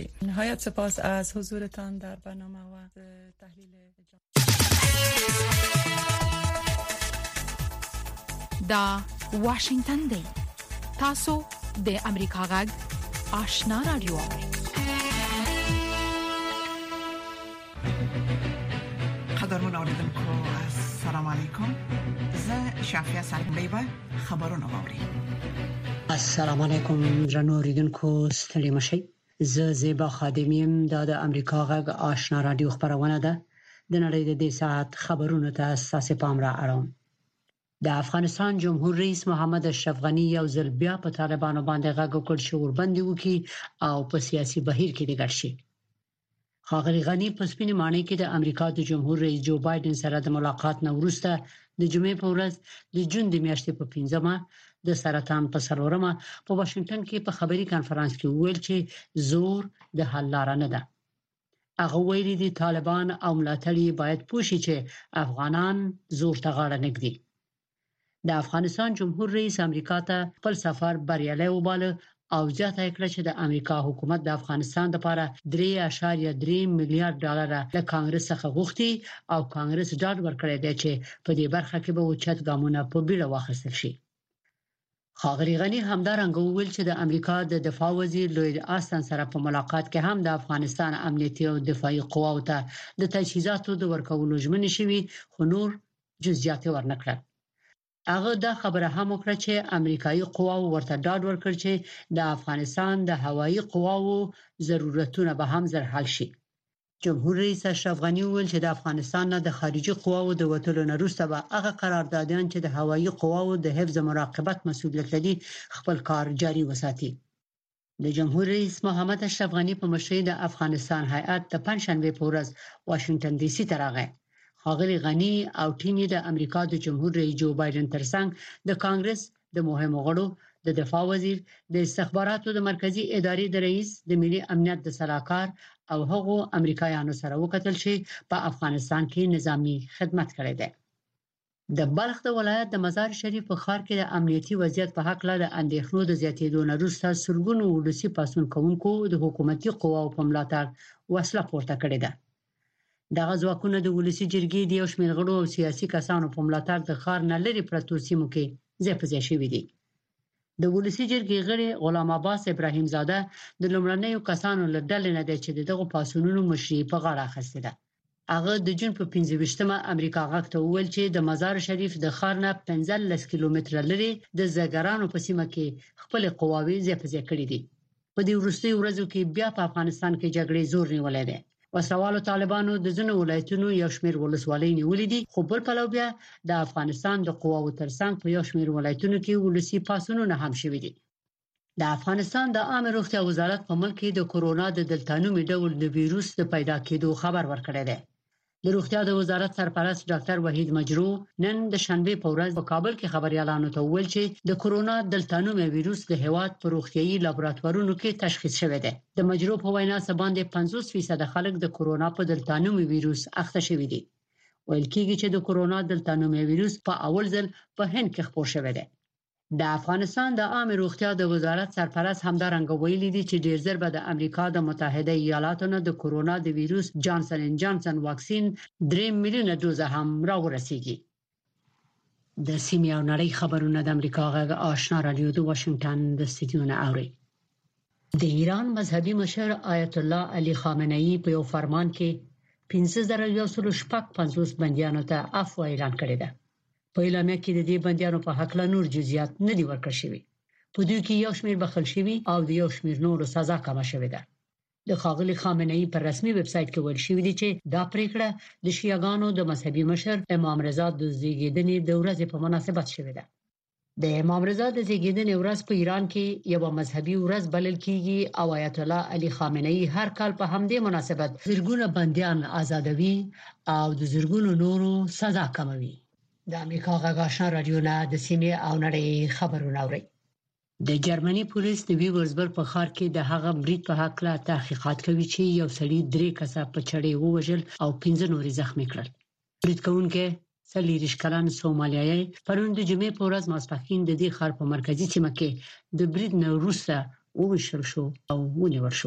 نهایت سپاس از حضورتان در برنامه و تحلیل دا واشنگتن دی تاسو د امریکا غږ آشنا رادیو قدرمن اوریدونکو السلام علیکم زه شافیا سالم به خبرونه اوري. السلام علیکم درنو اوریدونکو ستړي مشئ. زه زیبا خادمیم د امریکا غږ آشنا رادیو خبرونه ده. د نړۍ د دې ساعت خبرونه ته اساس پام را اړوم. د افغانستان جمهور رئیس محمد اشرف غنی یو ځل بیا په طالبانو باندې غږ وکړ چې وربندي وکړي او په سیاسي بهیر کې د ګډ ښاغلي غنی په سپینې ماڼۍ کې د امریکا د جمهور رئیس جو بایدن سره د ملاقات نه وروسته د جمعې په ورځ د جون د میاشتې په 15مه د سرطان په سرورمه په واشنگټن کې په خبري کانفرنس کې ویل چې زور د حل لار نه ده. هغه ویلي دي طالبان او ملاتړي باید پوښي چې افغانان زور ته غاړه نه ږدي. د افغانستان جمهور رئیس امریکا ته خپل سفر بریالی وباله او زیاته کړه چې د امریکا حکومت د افغانستان لپاره 3.3 میلیارډ ډالر له کانګرس څخه غوښتي او کانګرس ډاډ ورکړی دی چې په دې برخه کې به اوچت ګامونه په بیړه واخیستل شي. ښاغلي غنی همدارنګه وویل چې د امریکا د دفاع وزیر لوید آستن سره په ملاقات کې هم د افغانستان امنیتي او دفاعي قواو ته د تجهیزاتو د ورکولو ژمنې شوي خو نور جزئیات ورنکړل. هغه دا خبره هم وکړه چې امریکایي قواو ورته ډاډ ورکړ چې د افغانستان د هوایي قواو ضرورتونه به هم زر حل شي. جمهور رئیس اشرف غنی وویل چې د افغانستان نه د خارجي قواو د وټولو نه وروسته به هغه قراردادیان چې د هوایي قواو د حفظ مراقبت مسؤلیت لري خپل کار جاري وساتي. د جمهور رئیس محمد اشرف غنی په مشرۍ د افغانستان هیئت د پنځشنبه په ورځ واشنگټن ډي سي ته راغی. ښاغلي غنی او ټیم د امریکا د جمهور رئیس جو بایدن ترڅنګ د کانګرس د مهمو غړو د دفاع وزیر د استخباراتو د مرکزی ادارې د رئیس د ملي امنیت د سلاکار او هغو امریکایانو سره وکتل چې په افغانستان کې نظامی خدمت کړی دی. د بلخ د ولایت د مزار شریف په ښار کې د امنیتي وضعیت په حق له اندېښنو د زیاتېدو نه وروسته سرګونو ولسی پاسون کوونکو د حکومتي قواو په ملاتړ وسله پورته کړې ده. دغه ځواکونه د ولسی جرګې د یو شمېر غړو او سیاسي کسانو په ملاتړ د ښار نه لري پرتو سیمو کې ځای په ځای شوي دي. د ولسی جرګې غړي غلام عباس ابراهیم زاده د لومړنیو کسانو له ډلې نه دی چې دغه پاسونونو مشري په غاړه اخیستې ده. هغه د جون په 15مه امریکا غږ ته وویل چې د مزار شریف د ښار نه 15 کیلومتره لري د زګرانو په سیمه کې خپل قواوی ځای په ځای کړې دي. په دې وروستیو ورځو کې بیا په افغانستان کې جګړې زور نیولې ده. وسوالو طالبانو د ځینو ولایتونو یو شمېر ولسوالۍ نیولې دي خو بل پلو بیا د افغانستان د قواو ترڅنګ په یو شمېر ولایتونو کې ولسی پاسونونه هم شوي دي. د افغانستان د عامه روغتیا وزارت په ملک کې د کورونا د دلتانومي ډول د وایروس د پیدا کېدو خبر ورکړی دی. د روغتیا د وزارت سرپرست ډاکټر وحید مجروح نن د شنبه په ورځ په کابل کې خبريالانو ته وویل چې د کورونا دلتانومي وایروس د هیواد په روغتيایي لابراتوارونو کې تشخیص شوی دی. د مجروح په وینا سباندې 50% خلک د کورونا په دلتانومي وایروس اخته شوي دي. ویل کېږي چې د کورونا دلتانومي وایروس په اول ځل په هند کې خپور شوی دی. د افغانستان د عامه روغتیا د وزارت سرپرست همدارنګه ویلي دي چې ډیر ژر به د امریکا د متحده ایالاتو نه د کورونا د وایروس جانسن اند جانسن واکسین 3 میلیونه دوزه هم راورسیږي. د سیمې او نړۍ خبرونه د امریکا غږ آشنا رادیو د واشنگټن د استودیو نه اوري. د ایران مذهبي مشر آیت الله علي خامنه‌ای په یو فرمان کې 15150 بندیانو ته عفو اعلان کړی دی. په اعلامیه کې د دې بندیانو په حق له نور جزئیات نه دی ورکړل شوی. په دوی کې یو شمېر بخښل شوی او د یو شمېر نورو سزا کمه شوې ده. د ښاغلي خامنه‌ای پر رسمي ویب سټ کې ویل شوی دی چې دا پریکړه د شیعاګانو د مذهبي مشر امام رضا د زیږیدنې د ورځې په مناسبت شوې ده. د امام رضا د زیږیدنې ورځ په ایران کې یو مذهبي ورځ بلل کیږي او آیت الله علي خامنه‌ای هر کال په همدې مناسبت زرګونه بندیان آزادوي او د زرګونو نورو سزا کموي. د امریکا غږ آشنا رادیو نه د سیمې او نړۍ خبرونه اوري. د جرمني پولیس د ویورزبرګ په ښار کې د هغه برید په حق له تحقیقات کوي چې یو سړی 3 کسه په چړې ووژل او 15 نورې زخمي کړل. برید کوونکي 40 کلن سومالیایي پرون د جمعې په ورځ ماسپښین د دې ښار په مرکزي سیمه کې د برید نه وروسته ووژل شو او ونیول شو.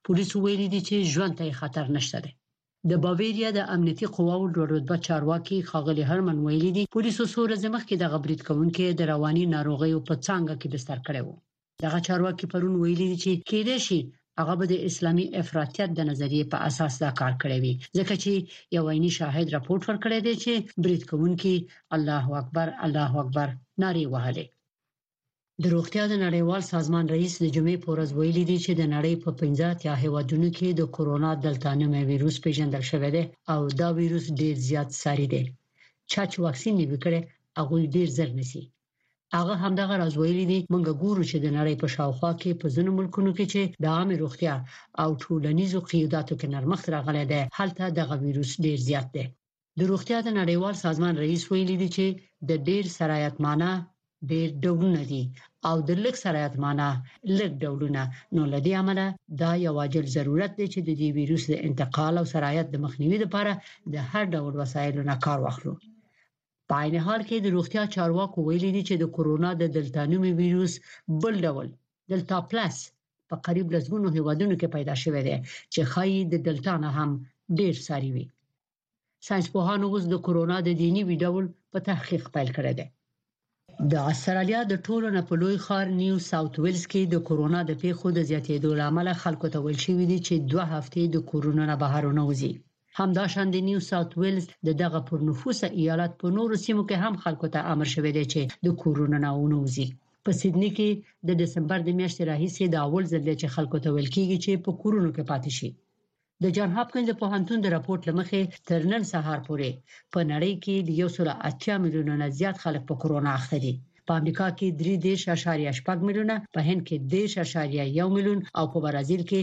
پولیس ویلي دي چې ژوند ته خطر نشته ده. د باویریا د امنیتي قواو د رتبه چارواکي خاغلی هرمن ویلي دي پولیسو څو ورځې مخکې د غبرګون کوونکې د رواني ناروغیو په څنګه کې بستر کړي وو. دغه چارواکي پرون ویلي دي چې کېدای شي هغه به د اسلامي افراطیت د نظریې په اساس دا کار کړی وي، ځکه چې یو عیني شاهد راپورټ ورکړی دی چې برید کوونکي الله اکبر نارې وهلې. د روغتیا د نړیوال سازمان رئیس د جمعې په ورځ ویلي دی چې د نړۍ په 15 هیوادونو کې د کورونا دلتا نومي ویروس پیژندل شوی دی او دا ویروس ډیر زیات ساري دی. چې واکسین نه وکړي هغه ډیر زر نسی. هغه همدغه راز ویلي دی موږ ګورو چې د نړۍ په شاوخوا کې په ځینو ملکونو کې چې د عامه روغتیا او ټولنیزو قیاداتو کې نرمښت راغلی دی هلته دغه ویروس ډیر زیات دی. د روغتیا د نړیوال سازمان رئیس ویلي دی چې د ډیر سرایتمانه ډیر ډولونه دي او د لږ سرایتمانه لږ ډولونه، نو لدی عمله دا یو عاجل ضرورت دی چې د دې ویروس د انتقال او سرایت د مخنیوي لپاره د هر ډول وسایلو نه کار واخلو. په عین حال کې د روغتیا چارواکو ویلي دي چې د کورونا د دلتا نومي ویروس بل ډول دلتا پلس په قریب لسګونو هیوادونو کې پیدا شوی دی چې خایي د دلتا نه هم ډیر ساري وي. ساينسپوهانو اوس د کورونا د دیني ډول په تحقیق پیل کړی دی. د استرالیا د ټولو نه په لوی ښار نیو ساوث ویلز کې د کورونا د پیښو د زیاتېدو لامل خلکو ته ویل شوی دی چې 2 هفتې د کورونا نه بهر نه وځي. همداشان د نیو ساوث ویلز دغه پر نفوسه ایالت په نورو سیمو کې هم خلکو ته امر شوی دی چې د کورونا نه ونوځي. په سیدنی کې د دسمبر د میاشتې راهیسې د اول ځل چې خلکو ته ویل کیږي چې په کورونو کې پاتې شي. د جان هاپکینز پوهنتون د راپورټ لمخې تر نن سهار پورې په نړۍ کې د 1.8 میلیونه نه زیات خلک په کورونا اخته دي. په امریکا کې 3.8 میلیونه، په هند کې 10.1 میلیون او په برازیل کې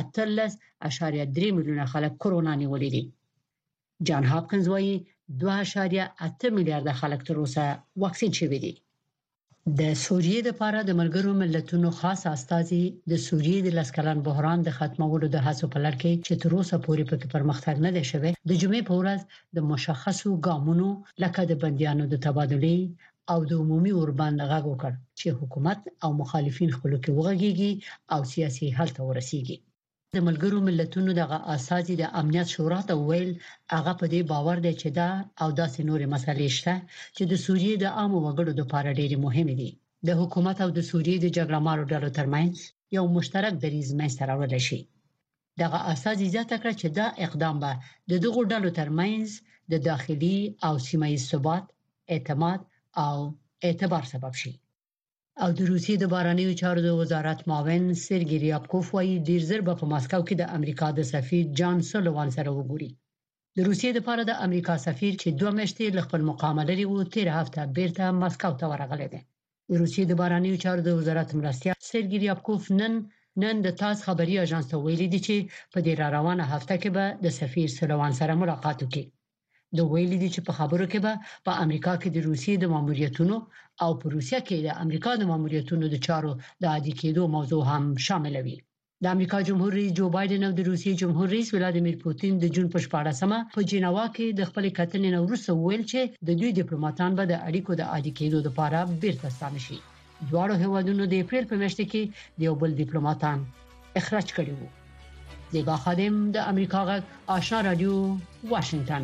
18.3 میلیونه خلک کورونا نیولې دي. جان هاپکینز وايي 2.8 میلیارډ خلک تر اوسه واکسین شوي دي. د سوریې لپاره د ملګرو ملتونو خاص استازي د سوریې د لسکلن بحران د ختمولو د هڅو په لړ کې چې تر اوسه پورې پکې پرمختګ نه دی شوی، د جمعې په ورځ د مشخصو ګامونو لکه د بنديانو د تبادلې او د عمومي اوربند غږ وکړ چې حکومت او مخالفین خپل کې وغږیږي او سیاسي حل ته ورسیږي. د ملګرو ملتونو دغه اساسي د امنیت شورا ته ویل هغه په دې باور دی چې دا او داسې نورې مسلې شته چې د سوریې د عام وګړو لپاره ډېرې مهمه دي. د حکومت او د سوریې د جګړه مارو ډلو ترمنځ یو مشترک دریځ منځته راوړل شي. دغه اساسي زیاته کړ چې دا اقدام به د دغو ډلو ترمنځ د داخلي او سیمایي ثبات، اعتماد او اعتبار سبب شي. او د روسیې د بهرنیو چارو د وزارت معاون سرګی ریابکوف وايي ډیر زر په ماسکو کې د امریکا د سفیر جان سولوان سره وګوري. د روسیې لپاره د امریکا سفیر چې 2 میاشتې ل خپل مقام لري او 13 هفته بیرته ماسکو ته ورغلی دی. د روسیې د بهرنیو چارو د وزارت مرستیال سرګی ریابکوف نن د تاس خبري اژانس ته ویلي دی چې په دې روانه هفته کې به د سفیر سولوان سره ملاقات وکړي. د ویلي دي چې په خبرو کې به په امریکا کې د روسیې د ماموریتونو او په روسیه کې د امریکا د ماموریتونو د چارو د عادي کېدو موضوع هم شامل وي. د امریکا جمهور رئیس جو بایدن او د روسیې جمهور رئیس ولادیمیر پوتین د جون په 14مه په جنیوا کې د خپل کتنې نو وروسته ویل چې د دوی ډیپلوماټان به د اړیکو د عادي کېدو لپاره بیرته ستانه شي. دواړو هیوادونو د اپریل په میاشت کې د یو بل ډیپلوماټان اخراج کړي وو. زیبا خادم د امریکا غږ آشنا رادیو واشنگټن.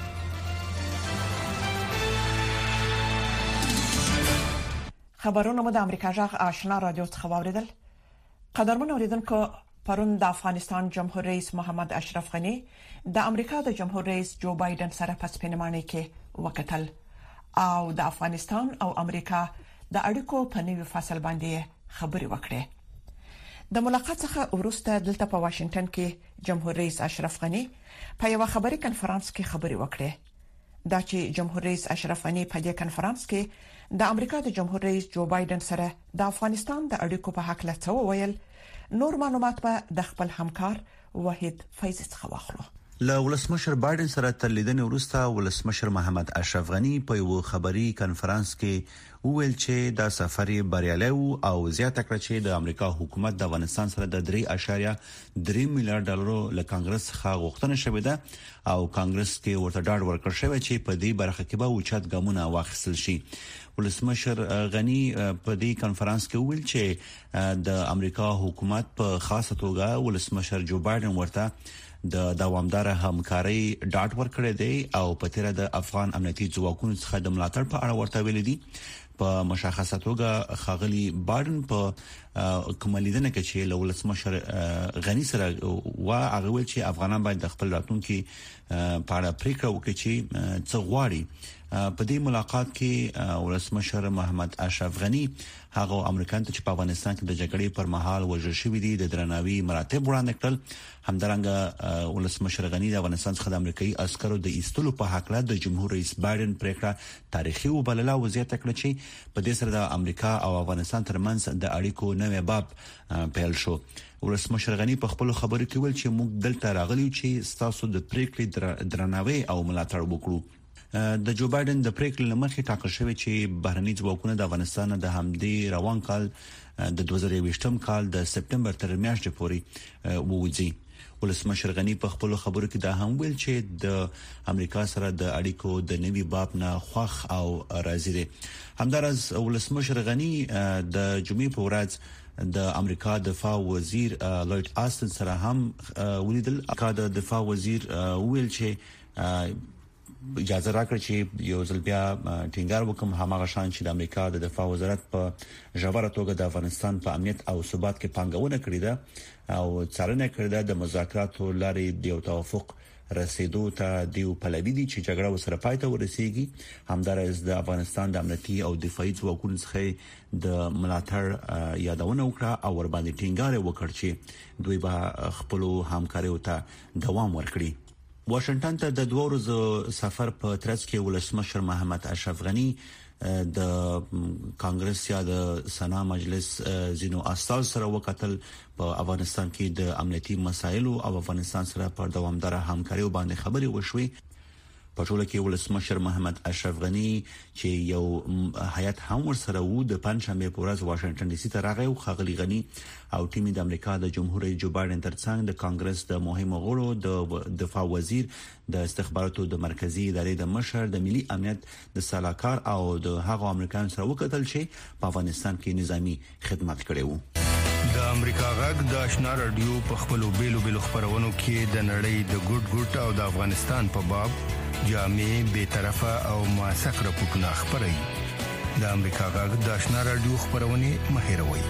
خبرونه مو د امریکا جغ آشنا رادیو څخه واوریدل. قدرمن اوریدونکو، پرون د افغانستان جمهور رئیس محمد اشرف غنی د امریکا د جمهور رئیس جو بایدن سره په سپینمانه کې وکتل او د افغانستان او امریکا د اړیکو په نوي فصل باندې خبرې وکړې. د ملاقات څخه وروسته دلته په واشنگټن کې جمهور رئیس اشرف غنی په یو خبري کانفرنس کې خبرې وکړې. دا چې جمهور رئیس اشرف غنی په دې کانفرنس کې د امریکا د جمهور رئیس جو بایدن سره د افغانستان د اړیکو په حق لته وویل. نور معلومات به د خپل همکار وحید فیض څخه واخلو. له ولسمشر بایدن سره تر لیدنې وروسته ولسمشر محمد اشرف غنی په یو خبري کانفرنس کې وویل چې دا سفر بریالی او زیاته کړه چې د امریکا حکومت د افغانستان سره د 3.3 میلیارډ ډالرو له کانګرس څخه غوښتنه شوې ده او کانګرس کې ورته ډاډ ورکړ شوی چې په دې برخه کې به اوچت ګامونه واخیستل شي. ولسمشر غنی په دې کانفرنس کې ویل چې د امریکا حکومت په خاصه توګه ولسمشر جو بایدن ورته د دوامدار همکاري ډاډ ورکړی دی او په تیر د افغان امنیتي ځواکونو څخه د ملاتړ په اړه ورته ویل دي. په مشخصه توګه خاغلی بایدن په کوملیدنه کې چې ولسمشر غنی سره هغه ویل چې افغانان باید د خپل راتلونکي په اړه پریکړه وکړي چې څه غواړي. په دې ملاقات کې ولسمشر محمد اشرف غنی هغه امریکایان ته چې په افغانستان کې د جګړې پر مهال وژل شوی دي د درناوي مراتب وړاندې کړل. همدارنګه ولسمشر غنی د افغانستان څخه د امریکایي عسکرو د ایستلو په حق له د جمهور رئیس بایدن پریکړه تاریخي وبلله او زیاته کړه چې په دې سره د امریکا او افغانستان ترمنځ د اړیکو نوې باب پیل شو. ولسمشر غنی په خپل خبرو کې ویل چې موږ دلته راغلي چې تاسو د پریکړې درناوي او ملاتړ وکړو. د جو بایدن د پریکړې لمخې ټاکل شوی چې بهرني ځواکونه د افغانستان د همدې روان کال د 2020م کال د سپټمبر تر میاشتې پورې ووځي. ولسمشر غنی په خپل خبرو کې دا هم ویل چې د امریکا سره د اړیکو د نوي باب نه خوښ او راضي دي. همدارس ولسمشر غنی د جمعې په ورځ د امریکا دفاع وزیر لوید آستن سره هم ولیدل. د دفاع وزیر ویل چې اجازه راکړه چې یو ځل بیا ټینګار وکم همغه شان چې د امریکا د دفاع وزارت په ژوره توګه د افغانستان په امنیت او ثبات کې پانګونه کړې ده او څارنه کړې ده د مذاکراتو لارې د توافق رسیدو ته دیو پلوي دي چې جګړه وسره پای ته ورسیږي. همدارس د افغانستان د امنیتي او دفاعي ځواکونو څخه د ملاتړ یادونه وکړه او ور باندې ټینګار وکړ چې دوی به خپل همکاري او ته دوام ورکړي. واشنگټن ته د 2 ورځو سفر په ترڅ کې ولسمشر محمد اشرف غنی د کانګرس یا د سنا مجلس زینو استاد سره وکتل. په افغانستان کې د امنیتي مسایلو او افغانستان سره پر دوامدار همکاري باندې خبرې وشوي. په ټوله کې ولسمشر محمد اشرف غنی چې یو هیئت هم ورسره وو د پنځشنبه په ورځ واشنگټن ډي سي ته راغی او خاغلی غنی او ټیم د امریکا د جمهور رئیس جو بایدن ترڅنګ د کانګرس د مهمو غړو د دفاع وزیر د استخباراتو د مرکزی ادارې د مشر د ملي امنیت د سلاکار او د هغو امریکایانو سره وکتل چې په افغانستان کې نظامی خدمت کړي وو. د امریکا غږ د آشنا رادیو په خپلو بیلو خبرونو کې د نړۍ د ګډ او د افغانستان په باب جامع به طرفه او موثق راپورټونه خبري. د امریکا غږ د آشنا رادیو خبرونه مهیروي.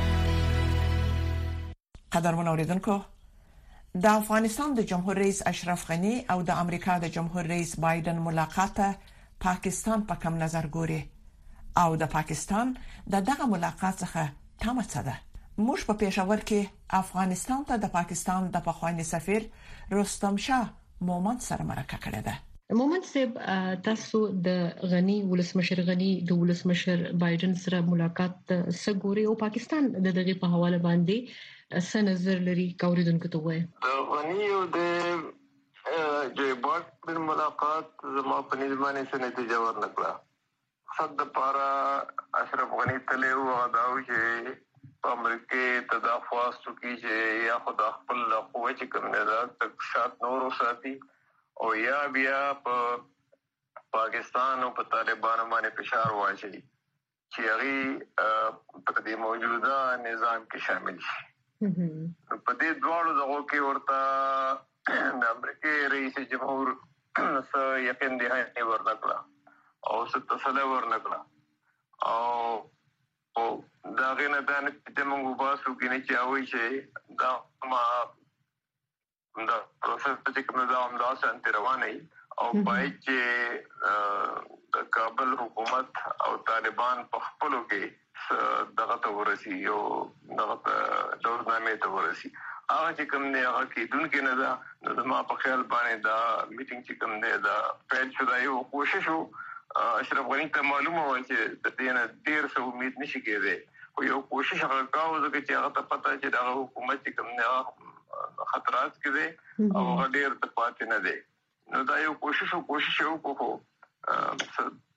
قدرمن اوریدونکو، د افغانستان د جمهور رئیس اشرف غنی او د امریکا د جمهور رئیس بایدن ملاقات پاکستان په کم نظر ګوري او د پاکستان دغه ملاقات څخه تمه څه ده. موږ په پېښور کې افغانستان ته د پاکستان د پخوانی سفیر رستم شاه مومند سره مرکه کړې ده. مومند صاحب، تاسو د غنی ولسمشر غنی د ولسمشر بایدن سره ملاقات سګوري او پاکستان د دغه په حواله باندې څه نظر لري کوریدونکو ته وایي؟ د غنی او د جو بایدن ملاقات زما په نظمانه څه نتیجه ورنکړه. صد پارا اشرف غنی تله او داو چې امریکای تدافعات کی چې یا خدا خپل قوه چې کوم نه ده تک شات نور ساتي او یا بیا په پاکستان او په طالبانو باندې فشار واچي چې هغه په دې موجوده نظام کې شامل شي. په دې ډول دغه کې ورته د امریکای رئیس جمهور سره یقین دی ورنکړه او څه تسلی ورنکړه او دا غنه د موږ باسو کې نه چاوي چې دا ما دا پروسس چې کوم دا همداسې انت روانه او پای چې د کابل حکومت او طالبان په خپلو کې دغه ته ورسي او دغه دورنامې ته ورسي. هغه چې کوم نه هغه کې دن کې نه دا نو ما په خیال باندې دا میټینګ چې کوم نه دا پیل شو دا یو کوشش وو. اشرف غنی ته معلومه و چې د دې نه ډیر څه امید نشي کېدی خو یو کوشش هغه کاوه چې هغه ته پته چې دا حکومت چې کوم نه خطرات کې دي او هغه ډیر د پاتې نه دي. نو دا یو کوشش وکړو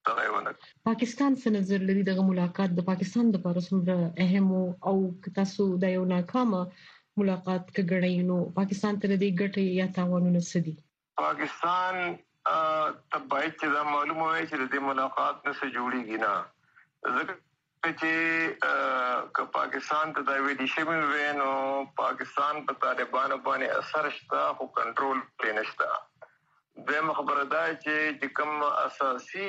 تغیونه. پاکستان څخه نظر لري د ملاقات د پاکستان د لپاره څومره اهم او تاسو د یو ناکامه ملاقات کګړی نو پاکستان ته د ګټې یا تاوانونه سدي؟ پاکستان تبعید چې دا معلومه وي چې د ملاقات نه څه جوړیږي نه، ځکه چې که پاکستان ته دا ویل شي نو پاکستان په طالبانو باندې اثر شته خو کنټرول پرې نشته. د خبره ده چې کوم اساسي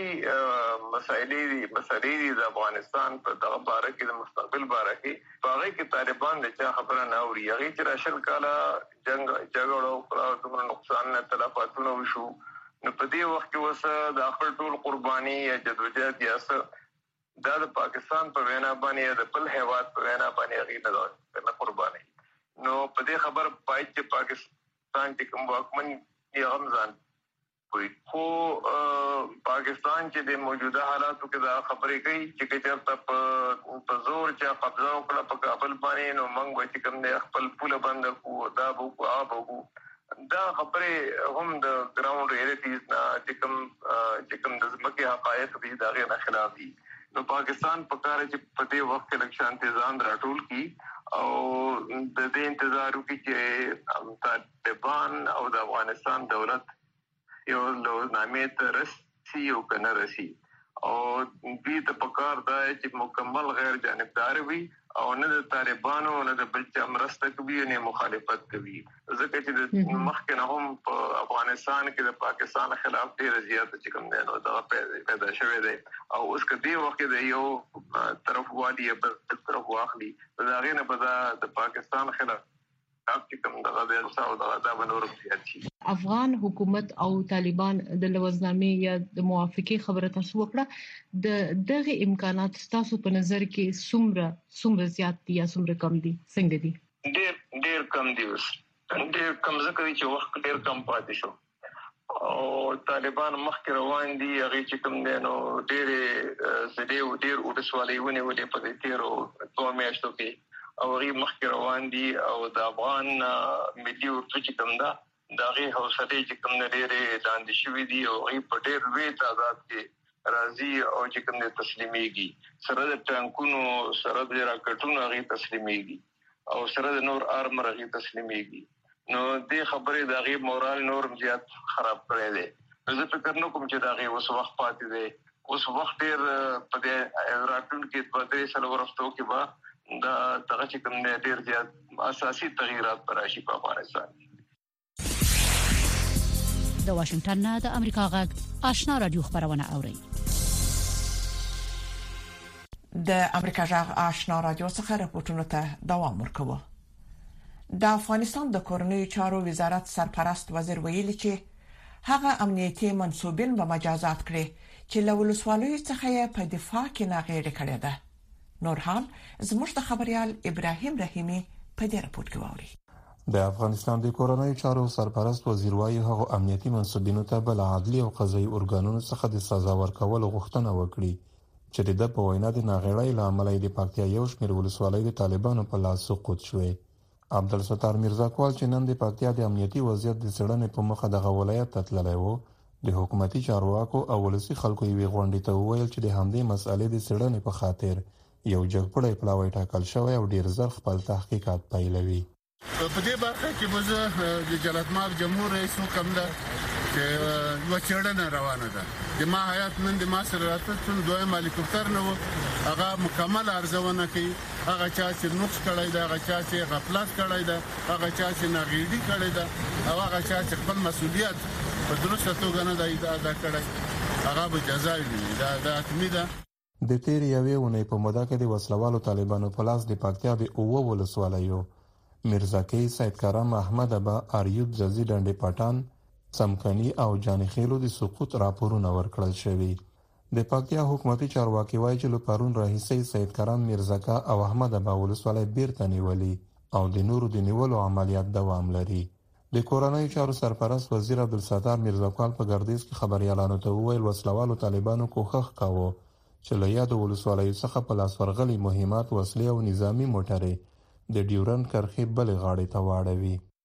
مسایلې د افغانستان په دغه باره کې د مستقبل باره کې هغه کې طالبان د چا خبره نه اوري. هغه چې راشل کاله جګړه او دومره نقصان نه تلفاتونه وشو، نو په دې وخت کې وسه د خپل ټول قرباني یا جدوجہد یا څه دا د پاکستان په وینا باندې د بل هیواد په وینا باندې هغه نه قرباني. نو په دې خبر پای چې پاکستان چې کوم واکمن یې غمزان خو پاکستان چې د موجوده حالاتو کې دا خبرې کوي چې چېرته په زور چې قبضه وکړه په کابل باندې نو موږ به چې کوم د خپل پوله بند کړو دا به وکړو، دا خبرې هم د ګراوند ریالټیز نه چې کوم د ځمکې حقایق دي د هغې نه خلاف دي. نو پاکستان په کار چې په دې وخت کې لږ شانتي ځان راټول کړي او د دې انتظار وکړي چې طالبان او د افغانستان دولت یو لوزنامې ته رسي او کنه رسي او دې ته پکار دا چې مکمل غیر جانبدار وي او نه د طالبانو نه د بل چا مرسته کوي نه مخالفت کوي، ځکه چې د مخکې نه هم په افغانستان کې د پاکستان خلاف ډېر زیات چې کوم دی نو دا پیدا شوی دی او اوس کدي وخت د یو طرف والی بل طرف واخلي دا غینه په د پاکستان خلاف افغان حکومت او طالبان د لوزنامې یا د موافقې خبره تاسو وکړه، د دغه امکانات تاسو په نظر کې څومره زیات دي یا څومره کم دي؟ څنګه دي؟ ډېر کم دي، ډېر کم ځکه چې وخت ډېر کم پاتې شو او طالبان مخکې روان دي. هغه چې کوم دی نو ډېر زده او ډېر ولسوالۍ ونیولې په دې تیرو 2 میاشتو کې او غي مخکې روان دي او د افغان ملي اردو چې کوم دا دغه حوصله چې کوم لري لاندې شوې دي او غي په ډېر لوی تعداد کې راځي او چې کوم تسلیميږي سره د ټانکونو سره د راکټونو غي تسلیميږي او سره د نور ارمر غي تسلیميږي. نو دې خبرې د غي مورال نور زیات خراب کړی دی. زه فکر نه کوم چې دا غي اوس وخت پاتې دی، اوس وخت ډېر په دې راټون کې په دې سره ورفتو کې با دا دغه چې کوم ډېر زیات اساسي تغیرات پر راشي په افغانستان. د واشنگټن نه د امریکا غږ آشنا رادیو خبرونه اوري. د امریکا غږ آشنا رادیو څخه راپورټونه ته دوام ورکوي. د افغانستان د کورنیو چارو وزارت سرپرست وزیر ویلي چې هغه امنیتي منسوبین به مجازات کړي چې له ولسوالیو څخه یې په دفاع کې ناغېړه کړې ده. نور حال زموږ د خبريال ابراهيم رحيمي په دې راپور کې ووري. د افغانستان د کورنیو چارو سرپرست وزیر وايي هغه امنیتي منسوبینو ته بل عدلي او قضایي ارګانونو څخه د سزا ورکولو غوښتنه وکړي چې د په وینا د ناغېړۍ له امله د پکتیا یو شمېر ولسوالۍ د طالبانو په لاس سقوط شوې. عبدالستار میرزاکوال چې نن د پکتیا د امنیتي وضعیت د څېړنې په مخه د ولایت ته تللی و، د حکومتي چارواکو او ولسي خلکو یې غونډې ته وویل چې د همدې مسالې د څېړنې په خاطر یو جګپړی پلاوی ټاکل شوی او ډیر زر خپل تحقیقات پیلوي. په دې برخه کې موږ د جلالتمآب جمهور رئیس حکم ده چې یو چېړنه روانه ده. د ما حیات نن د ما سره راته دویم هلیکوپټر نه و، هغه مکمل ارزونه کوي. هغه چا چې نقص کړی ده، هغه چا چې غفلت کړی ده، هغه چا چې ناغېړي کړی ده او هغه چا چې خپل مسؤلیت په درسته توګه نه دی ادا کړی هغه به جزا ویني. دا حتمي ده. د تیر یوې ونې په موده کې د وسلوالو طالبانو په لاس د پکتیا د اوه ولسوالیو میرزاکی، سید کرم، احمد ابا، اریوب، ززی، ډنډې پټان، سمکنی او جانخیلو د سقوط راپورونه ورکړل شوي. د پکتیا حکومتي چارواکي وایي چې له پرون راهیسې سید کرم، میرزاکا او احمد ابا ولسوالۍ بیرته نیولي او د نورو د نیولو عملیات دوام لري. د کورنیو چارو سرپرست وزیر عبدالستار میرزاکوال په ګردیز کې خبريالانو ته وویل وسلوالو طالبانو کوښښ کاوه چې له یادو ولسوالیو څخه په لاس ورغلي مهمات، وسلې او نظامی موټرې د ډیورند کرښې بلې غاړې ته واړوي.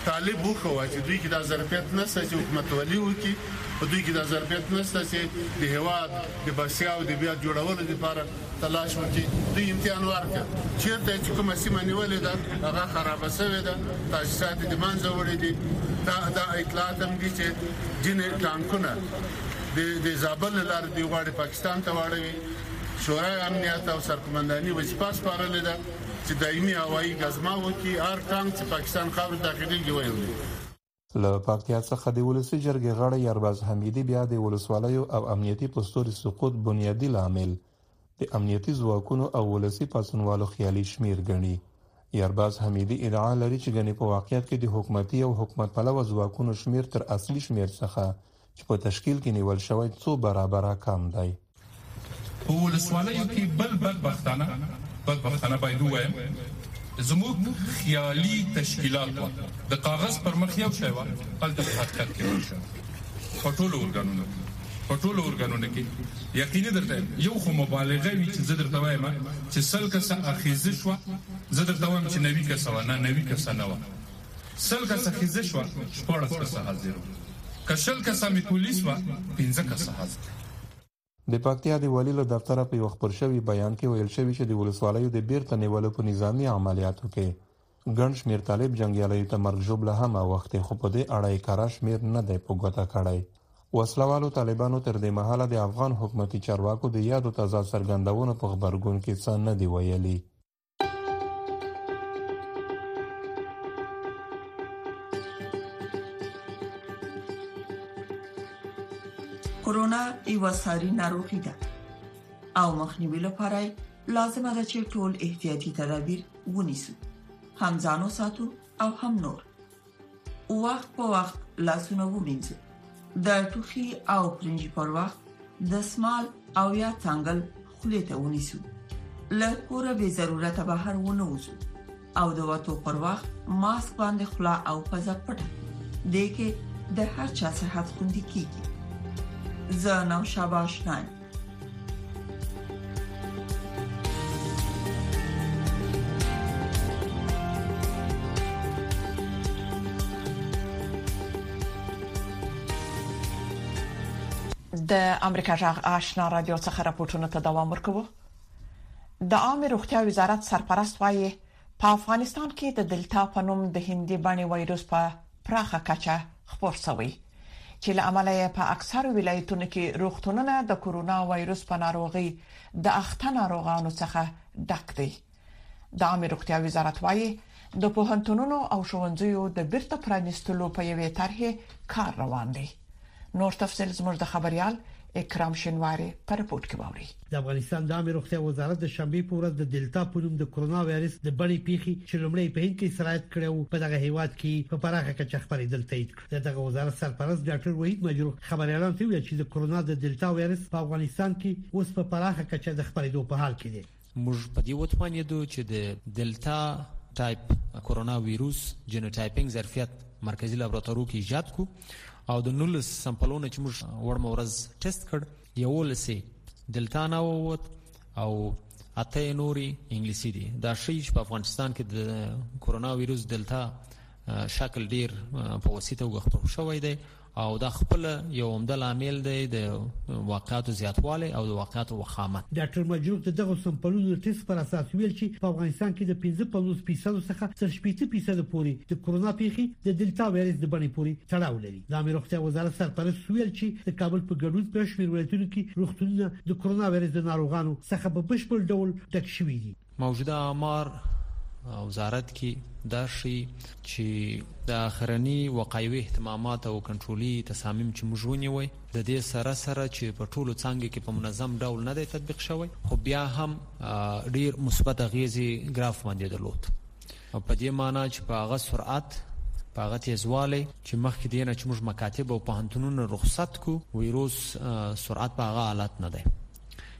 طالب وخوا چې دوی کې د ظرفیت نشته چې حکومت ولي وکړي په دوی کې د ظرفیت نشته چې د هواد د بسیا او د بیا جوړولو لپاره تلاش وکړي دوی امتحان ورکړي چیرته چې کومه سیمه نیولې ده هغه خراب شوې ده تاسیسات د منځه وړي دي دا اطلاعات هم دي چې جنې ټانکونه د زابل لاره دی غواړي پاکستان ته واړوي شورای امنیت او سرکمنداني وظیفه سپارلې ده چې دایمي هوایي غزما وکړي هر ټانک چې پاکستان خاور داخلي ویلي له پکتیا څخه د ولسی جرګې غړی یارباز حمیدی بیا د ولسوالیو او امنیتي پوسټوري سقوط بنیادی لامل د امنیتي ځواکونو او ولسی پاسونوالو خیالي شمیر ګڼي. یارباز حمیدی ادعا لري چې غني په واقعیت کې د حکومتي او حکومت پلوه ځواکونو شمیر تر اصلي شمیر څخه چې په تشکیل کې نیول شوی څو برابره کم دی. ولسوالیو کې بل بختانه باید وایم زموږ خیالي تشکیلات د کاغذ پر مخ یو شی و هلته په حقیقت کې ورشه په ټولو ارګانونو کې یقیني درته یو خو مبالغه وی چې زه درته وایم چې سل کسه اخیزه شو زه درته وایم چې 90 کسه نه و سل کسه اخیزه شو 14 کسه حاضر کشل کسه می پولیس و 15 کسه حاضر. د پکتیا د والی له دفتر په یو خبر شوی بیان کې ویل شوی چې د ولسوالیو د بیرته نیولو په نظامی عملیاتو کې ګڼ شمیر طالب جنگیالیو ته مرګ ژوبله هم وخت خو په دې اړه کارا شمیر نه دی په ګوته کړی. وسلوالو طالبانو تر دې مهاله د افغان حکومتي چارواکو د یادو تازه څرګندونو په خبرګون کې څه نه دی ویلي. کورونا یو ساري ناروغي ده او مخنیوي لپاره لازمه ده چې ټول احتیاطي تدابیر ونیسو، هم ځانو ساتو او هم نور. وخت په وخت لاسونه ومینځو، د ټوخي او پرنجي پر وخت دسمال او یا څنګل خولې ته ونیسو، له کوره به ضرورت بهر ونه وځو او د وټو پر وخت ماسک باندې خلا او پزه پټه دې کې د هر چا صحت خوندي کیږي. زنم شباشنای د امریکا جغ آشنا رادیو څخه راپورټونه ته دوام ورکوي. د عامه روغتیا وزارت سرپرست وايي په افغانستان کې د دلتا په نوم د هندي بڼې وایروس په پراخه کچه خپور شوی چې له امله په اکثر ولایتونو کې روغتونونه د کورونا وایروس په ناروغي د اخته ناروغانو څخه ډک دي. د عامه روغتیا وزارت وايي د پوهنتونونو او ښوونځیو د بیرته پرانیستلو په یوې طرحه کار روان دی. نور تفصیل زموږ د خبريال اکرام شینواری پر رپورت کې ووري. د افغانستان د عامه روغتیا وزارت د شنبه په ورځ د دلتا په نوم د کورونا وایرس د بڼې پیخي چې لومړی په هند کې سرایت کړو په دغه هیواد کې په پراخه کچه خبرېدل تایید کړ. دغه وزارت سرپرست ډاکټر وحید مجروح خبريالان ته ویل چې د کورونا د دلتا وایرس په افغانستان کې اوس په پراخه کچه د خبرېدو په حال کې دی. موږ په دې وتوانیدو چې د دلتا ټایپ کورونا وایروس جینوټایپینګ ظرفیت مرکزی لابراتوار کې ایجاد کو او د نولس سمپلونه چې موږ ورمه ورځ ټیسټ کړ یو لسی دلتا نه ووت او اته نوري انګلیسي دي. دا شی په افغانستان کې د کورونا وایروس دلتا شکل ډیر په وسیته وغوښتل شوی دی او دا خپل یو عمده عامل دی د واقعاتو زیاتوالی او د واقعاتو وخامت. ډاکټر مجروح دغه سمپلونو ټیسټ پر اساس ویل چې په افغانستان کې د 15% څخه تر 80% پورې د کورونا پیخي د دلتا وایرس د بڼې پورې تړاو لري. د امیر روغتیا وزارت سرپرست ویل چې د کابل په ګډون په شمیر ولایتونو کې روغتونونه د کورونا وایرس د ناروغانو څخه په بشپړ ډول ډک شوي دي. موجوده امار وزارت کې دا شی چې د اخرنی وقایوي اهتمامات او کنټرولي تصامیم چې موږ ونیوي د دې سره چې په ټولو څنګه کې په منظم ډول نه دی تطبیق شوی خو بیا هم ډیر مثبت اغیزې ګراف باندې درلود او په دې معنی چې په هغه سرعت په هغه تیزوالی چې مخکې دینه چې موږ مکاتب او پوهنتونونو رخصت کو وایروس سرعت په هغه حالت نه دی.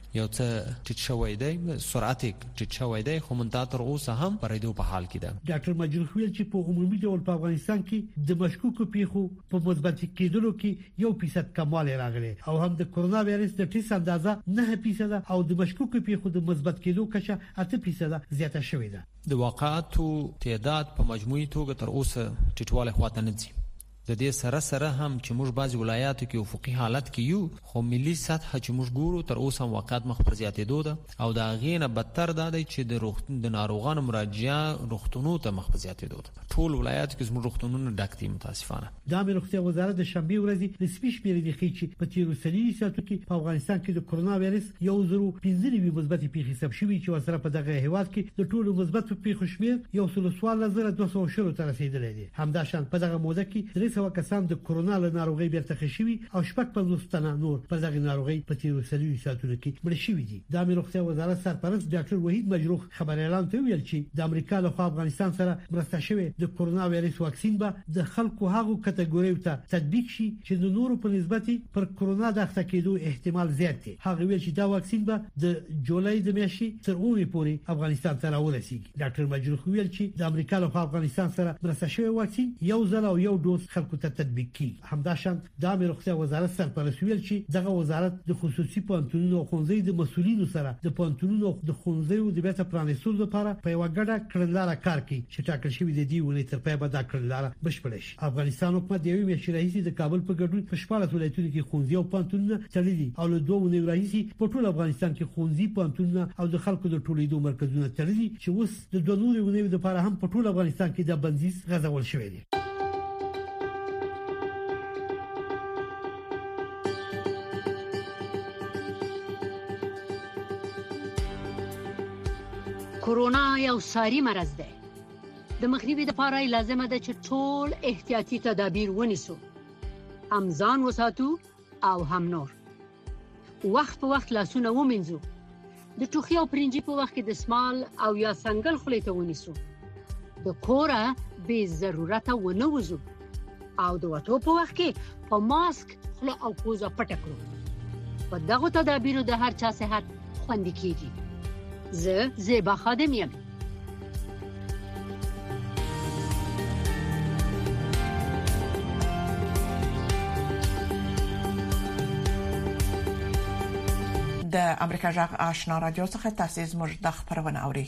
یو څه ټیټ شوی دی، سرعت ټیټ شوی دی، خو منتها تر اوسه هم پرېدو په حال کې ده. ډاکټر مجروح ویل چې په عمومي ډول په افغانستان کې د مشکوکو پیښو په مثبت کېدلو کې 1% کموالی راغلی او هم د کرونا وایرس د ټیسټ اندازه 9% او د مشکوکو پیښو د مثبت کېدو کچه 8% زیاته شوې ده. د واقعاتو تعداد په مجموعي توګه تر اوسه ټیټوالی خواته نه ځي. د دې سره هم چې موږ بعضی ولایاتو کې افقي حالت کې یو، خو ملي سطح چې موږ ګورو تر اوسه واقعات مخ پر زیاتېدو ده او دا غینه بدتر ده چې د ناروغانو مراجعه روغتونونو ته مخ پر زیاتېدو ده. ټول ولایاتو کې زموږ روغتونونه ډک دي متاسفانه. د امیر روغتیا وزارت د شنبه ورځې رسمي شمیرې د خي چې په تیرو سلیلي ساتو کې په افغانستان کې د کرونا وایرس 1.15 مثبت پیښې ثبت شوې چې ورسره په دغه هیواد کې د ټولو مثبت پیښو شمیر 1.200 ته رسیدلی دی. همداشان په دغه موده کې 300 کسان د کرونا له ناروغي بیرته شوي او 50 تنه نور په دغه ناروغي په تیرو سلیلي ساتو کې مړ شوي دي. د امیر روغتیا وزارت سرپرست ډاکټر وحید مجروح خبر اعلان ته ویل چې د امریکا له خوا افغانستان سره مرسته شوی د کرونا وایرس واکسین به د خلکو هغو کټګوریو ته تطبیق شي چې د نورو په نسبت پر کرونا د اخته کېدو احتمال زیات دی. هغه ویل چې دا واکسین به د جولای د میاشتې تر اومه پورې افغانستان ته راورسیږي. ډاکټر مجروح ویل چې د امریکا له خوا افغانستان سره مرسته شوی واکسین یو ځل او یو ډوز خلکو ته تطبیق کی. همداشان د امیر روغتیا وزارت سرپرست ویل چې دغه وزارت د خصوصي پوهنتونونو او ښوونځیو د مسؤلینو سره د پوهنتونونو د ښوونځیو د بیرته پرانیستلو لپاره په یو ګډه کړنلاره کار کوي چې ټاکل شوی دی دی ونې تر پای به دا کړنلاره بشپړ شي. افغانستان حکومت د یوې میاشتې راهیسې د کابل په ګډون په 14 ولایتونو کې ښوونځي او پوهنتونونه تړلي او له 2 ونې راهیسې په ټول افغانستان کې ښوونځي، پوهنتونونه او د خلکو د ټولیدو مرکزونه تړلي چې اوس د 2 نورو ونې لپاره هم په ټول افغانستان کې د بندیز غځول شوی دی. کورونا یو ساري مرض دی. د مخنیوي لپاره لازمه ده چې ټول احتیاطي تدابیر ونیسو، هم ځان وساتو او هم نور. وخت په وخت لاسونه ومینځو، د ټوخي او پرنجي په وخت کې د سمال او یا څنګل خولې ته ونیسو، د کوره بې ضرورته ونه وځو او د وټو په وخت کې په ماسک خوله او پوزه پټه کړو. په دغه تدابیرو د هر چا صحت خوندي کیږي. زه زیبا خادم یم. د امریکا جغ آشنا رادیو څخه تاسو زموږ د خبرونه اوري.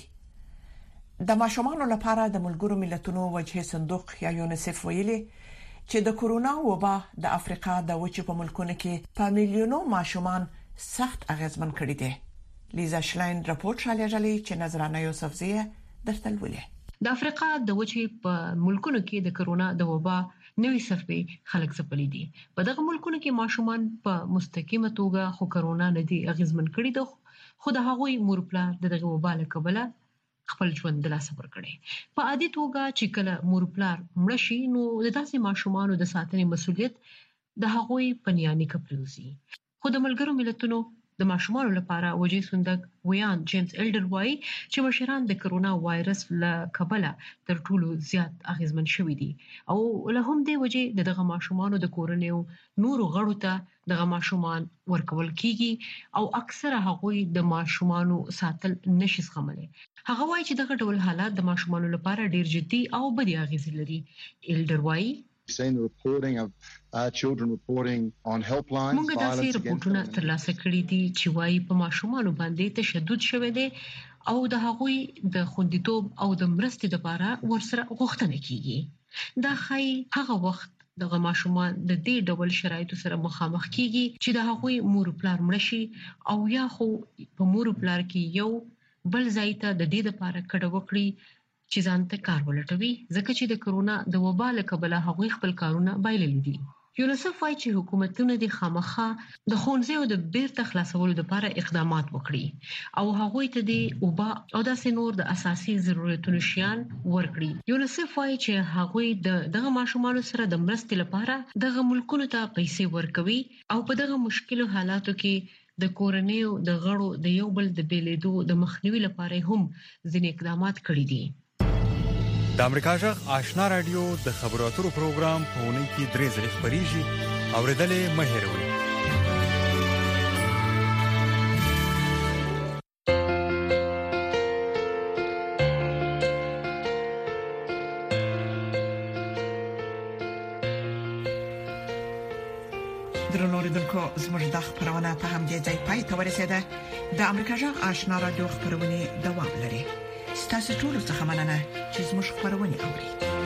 د ماشومانو لپاره د ملګرو ملتونو وجهي صندوق یا یونیسف ویلي چې د کورونا وبا د افریقا د وچې په ملکونو کې په میلیونو ماشومان سخت اغیزمن کړي دي. لیزا شلاین راپورټ شالېږي چې نظرانه یوسفزیه درته ولې. د افریقا د وچې په ملکونو کې د کرونا د وبا نوې څپې خلک ځپلي دي. په دغه ملکونو کې ماشومان په مستقیمه توګه خو کرونا نه دي اغیزمن کړي دي، خو د هغوی مور پلار دغه وبا له کبله خپل ژوند د لاسه ورکړي. په عادي توګه چې کله مور پلار مړ شي نو د داسې ماشومانو د ساتنې مسؤلیت د هغوی په نیاني کپلوزي. خو د ملګرو ملتونو د ماشومانو لپاره وجهي صندوق ویان جیمز ایلډر وایي چې مشران د کرونا وایرس له کبله تر ټولو زیات اغیزمن شوي دي او له هم دې وجې دغه ماشومانو د کورنیو نورو غړو ته دغه ماشومان ورکول کیږي او اکثره هغوی د ماشومانو ساتل نشي زغملی. هغه وایي چې دغه ډول حالات د ماشومانو لپاره ډیر جدي او بدې اغیزې لري. ایلډر وایي seen the reporting of children reporting on helplines. موږ داسې رپورټونه ترلاسه کړي دي چې وايي په ماشومانو باندې تشدد شوی دی او د هغوی د خوندیتوب او د مرستې لپاره ورسره غوښتنه کیږي. دا ښایي هغه وخت دغه ماشومان د دې ډول شرایطو سره مخامخ کیږي چې د هغوی مور پلار مړ شي او یا خو په مور پلار کې یو بل ځای ته د دې لپاره کډه وکړي چې ځانته کار ولټوي، ځکه چې د کرونا د وبا له کبله هغوی خپل کارونه بایللي دي. یونیسف وايي چې حکومتونه د خامخا د ښوونځیو د بیرته خلاصولو لپاره اقدامات وکړي او هغوی ته د وبا او داسې نور د اساسي ضرورتونو شیان ورکړي. یونیسف وايي چې هغوی دغه ماشومانو سره د مرستې لپاره دغه ملکونو ته پیسې ورکوي او په دغه مشکلو حالاتو کې د کورنیو د غړو د یو بل د بیلیدو د مخنیوي لپاره هم ځینې اقدامات کړي دي. د امریکا جغ آشنا رادیو د خبرو اترو پروګرام په اونۍ کې 3 ځله خبريږي. اوریدلې مه هېروئ. درنو لیدونکو زموږ د خبرونه په همدې ځای پای ته ورسیده. د امریکا جغ آشنا رادیو خبرونه دوام لري. ستاسو ټول څه مننه چې زموږ خبرونه اوري.